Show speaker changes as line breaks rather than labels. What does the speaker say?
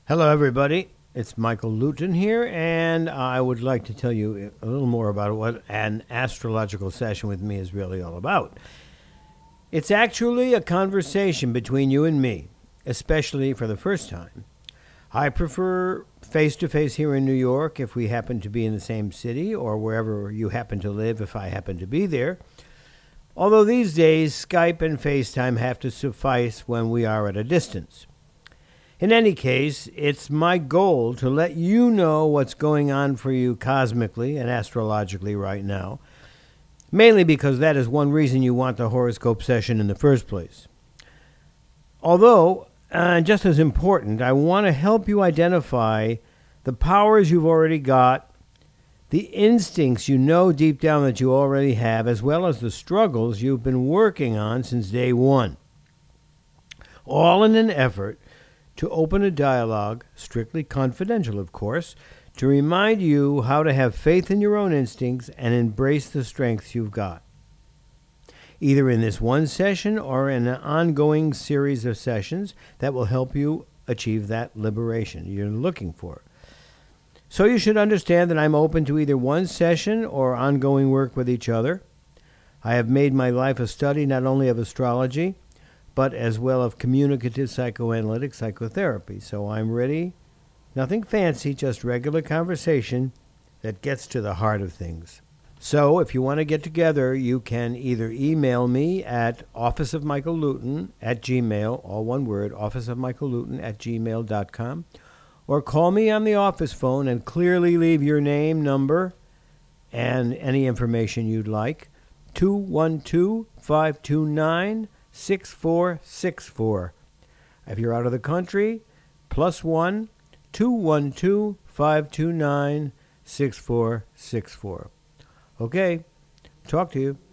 Hello, everybody. It's Michael Luton here, and I would like to tell you a little more about what an astrological session with me is really all about. It's actually a conversation between you and me, especially for the first time. I prefer face-to-face here in New York if we happen to be in the same city, or wherever you happen to live if I happen to be there. Although these days, Skype and FaceTime have to suffice when we are at a distance. In any case, it's my goal to let you know what's going on for you cosmically and astrologically right now, mainly because that is one reason you want the horoscope session in the first place. Although, just as important, I want to help you identify the powers you've already got, the instincts you know deep down that you already have, as well as the struggles you've been working on since day one. All in an effort to open a dialogue, strictly confidential, of course, to remind you how to have faith in your own instincts and embrace the strengths you've got. Either in this one session or in an ongoing series of sessions that will help you achieve that liberation you're looking for. So you should understand that I'm open to either one session or ongoing work with each other. I have made my life a study not only of astrology, but as well of communicative psychoanalytic psychotherapy. So I'm ready. Nothing fancy, just regular conversation that gets to the heart of things. So if you want to get together, you can either email me at officeofmichaelluton@gmail, all one word, officeofmichaelluton@gmail.com, or call me on the office phone and clearly leave your name, number, and any information you'd like. 212-529-6464. If you're out of the country, +1 212-529-6464. Okay, talk to you.